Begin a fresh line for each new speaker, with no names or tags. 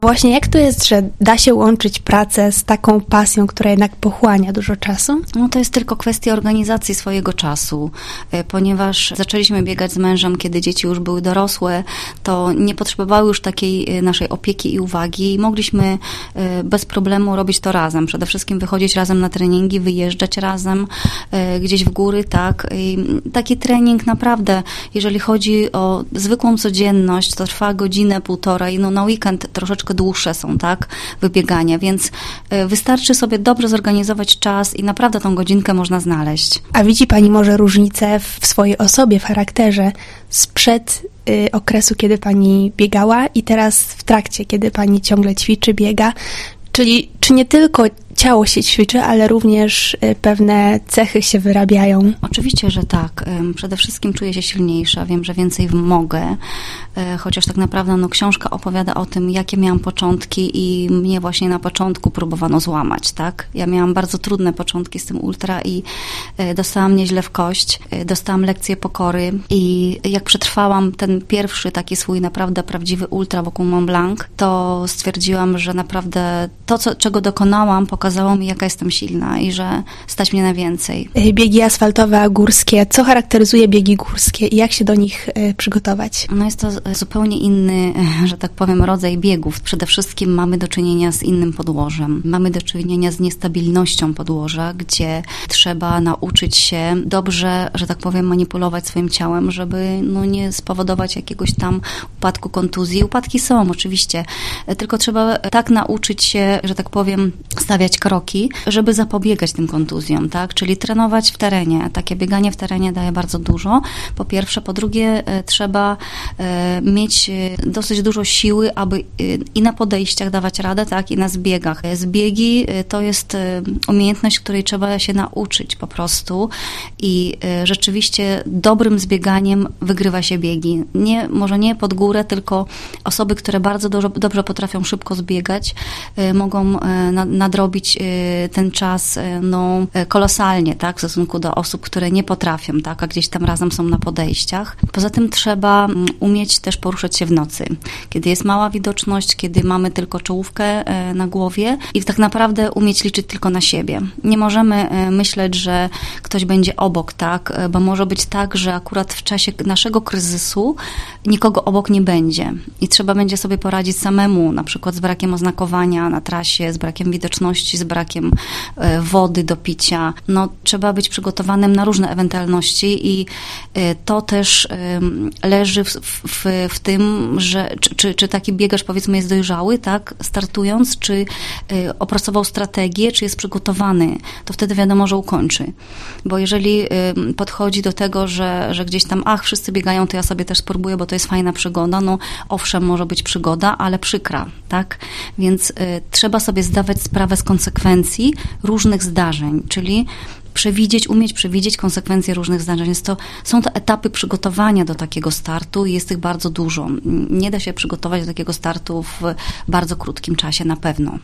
Właśnie jak to jest, że da się łączyć pracę z taką pasją, która jednak pochłania dużo czasu?
No to jest tylko kwestia organizacji swojego czasu, ponieważ zaczęliśmy biegać z mężem, kiedy dzieci już były dorosłe, to nie potrzebowały już takiej naszej opieki i uwagi i mogliśmy bez problemu robić to razem. Przede wszystkim wychodzić razem na treningi, wyjeżdżać razem gdzieś w góry, tak. I taki trening naprawdę, jeżeli chodzi o zwykłą codzienność, to trwa godzinę, półtorej, no na weekend troszeczkę dłuższe są, tak, wybiegania, więc wystarczy sobie dobrze zorganizować czas i naprawdę tą godzinkę można znaleźć.
A widzi Pani może różnicę w swojej osobie, w charakterze sprzed okresu, kiedy Pani biegała i teraz w trakcie, kiedy Pani ciągle ćwiczy, biega? Czyli czy nie tylko ciało się ćwiczy, ale również pewne cechy się wyrabiają?
Oczywiście, że tak. Przede wszystkim czuję się silniejsza, wiem, że więcej mogę, chociaż tak naprawdę książka opowiada o tym, jakie miałam początki i mnie właśnie na początku próbowano złamać, tak? Ja miałam bardzo trudne początki z tym ultra i dostałam nieźle w kość, dostałam lekcję pokory i jak przetrwałam ten pierwszy taki swój naprawdę prawdziwy ultra wokół Mont Blanc, to stwierdziłam, że naprawdę to, czego dokonałam, pokazało mi, jaka jestem silna i że stać mnie na więcej.
Biegi asfaltowe, a górskie. Co charakteryzuje biegi górskie i jak się do nich przygotować?
No jest to zupełnie inny, że tak powiem, rodzaj biegów. Przede wszystkim mamy do czynienia z innym podłożem. Mamy do czynienia z niestabilnością podłoża, gdzie trzeba nauczyć się dobrze, że tak powiem, manipulować swoim ciałem, żeby nie spowodować jakiegoś tam upadku, kontuzji. Upadki są oczywiście, tylko trzeba tak nauczyć się, że tak powiem, stawiać kroki, żeby zapobiegać tym kontuzjom, tak? Czyli trenować w terenie. Takie bieganie w terenie daje bardzo dużo, po pierwsze. Po drugie, trzeba mieć dosyć dużo siły, aby i na podejściach dawać radę, tak? I na zbiegach. Zbiegi to jest umiejętność, której trzeba się nauczyć po prostu i rzeczywiście dobrym zbieganiem wygrywa się biegi. Może nie pod górę, tylko osoby, które bardzo dobrze potrafią szybko zbiegać, mogą nadrobić ten czas kolosalnie, tak, w stosunku do osób, które nie potrafią, tak, a gdzieś tam razem są na podejściach. Poza tym trzeba umieć też poruszać się w nocy, kiedy jest mała widoczność, kiedy mamy tylko czołówkę na głowie i tak naprawdę umieć liczyć tylko na siebie. Nie możemy myśleć, że ktoś będzie obok, tak, bo może być tak, że akurat w czasie naszego kryzysu nikogo obok nie będzie i trzeba będzie sobie poradzić samemu, na przykład z brakiem oznakowania na trasie, z brakiem widoczności, z brakiem wody do picia. Trzeba być przygotowanym na różne ewentualności i to też leży w tym, że czy taki biegacz, powiedzmy, jest dojrzały, tak, startując, czy opracował strategię, czy jest przygotowany, to wtedy wiadomo, że ukończy. Bo jeżeli podchodzi do tego, że gdzieś tam, wszyscy biegają, to ja sobie też spróbuję, bo to jest fajna przygoda, owszem, może być przygoda, ale przykra, tak? Więc trzeba sobie zdawać sprawę z konsekwencji różnych zdarzeń, czyli umieć przewidzieć konsekwencje różnych zdarzeń. Są to etapy przygotowania do takiego startu i jest ich bardzo dużo. Nie da się przygotować do takiego startu w bardzo krótkim czasie na pewno.